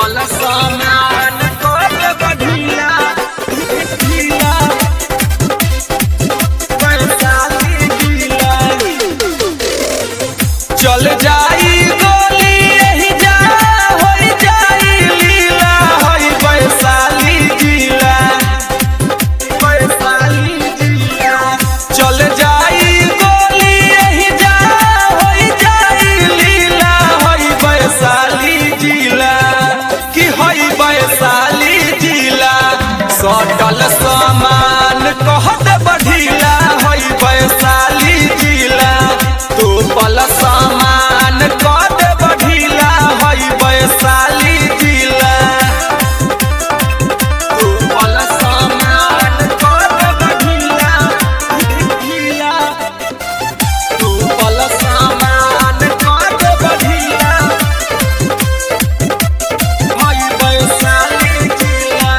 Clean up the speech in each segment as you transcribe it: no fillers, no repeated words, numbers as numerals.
सामान कोट बढ़िया ढीला वैशाली जिला चल जाई गोली यही जा होई जाई लीला होई वैशाली जिला चल जाई गोली यही जा होई जाई लीला होई वैशाली जिला कि होई वैशाली जिला सटल सामान कहत बढ़िला होई वैशाली जिला तू पल सामान कहत बढ़िला होई वैशाली जिला तू पल सामान कहत बढ़िला ढीला तू पल सामान कहत बढ़िला होई वैशाली जिला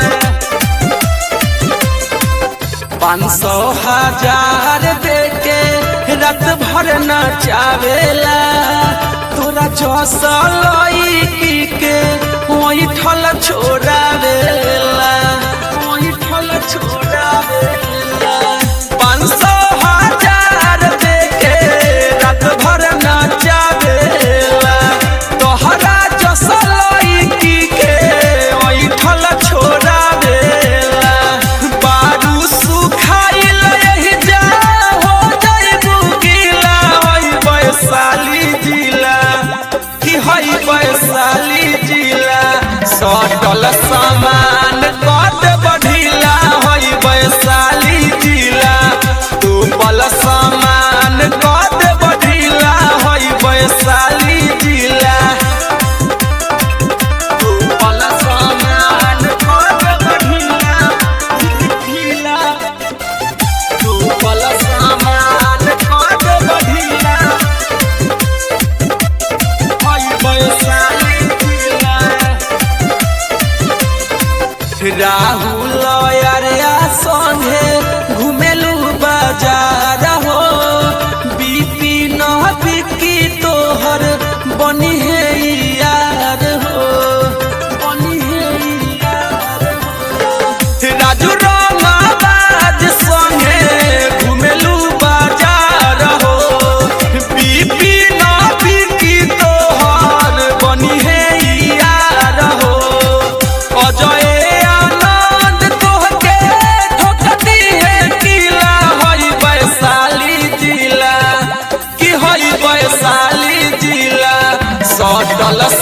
500 1000 देके रात भर नचावेला तोरा चौसलई के वही ठल छोड़ावेला वही ठल छोड़ावेला 500 1000 देके रात भर नचावेला तोहरा चौसलई के वही ठल छोड़ावेला बारू सुखाइल यही जा हो जाइबू गीला होई वैशाली जिला कि होई वैशाली जिला सटल सामान कत बढ़िला होई वैशाली जिला तू पल सामान कत बढ़िला होई वैशाली जिला तू पल सामान कत बढ़िला ढीला तू पल सामान कत बढ़िला होई वैशाली जिला राहुल यारिया संगे घुमेलू बाजार हो बीपी न बिकी तोहर बनी है यार हो बनी है यार हो राजू रंगाबाज संगे घुमेलू बाजार हो बीपी न बिकी तोहर बनी है यार हो अजय आनंद तोहके ठोकती है किला होई वैशाली जिला कि होई वैशाली जिला सटल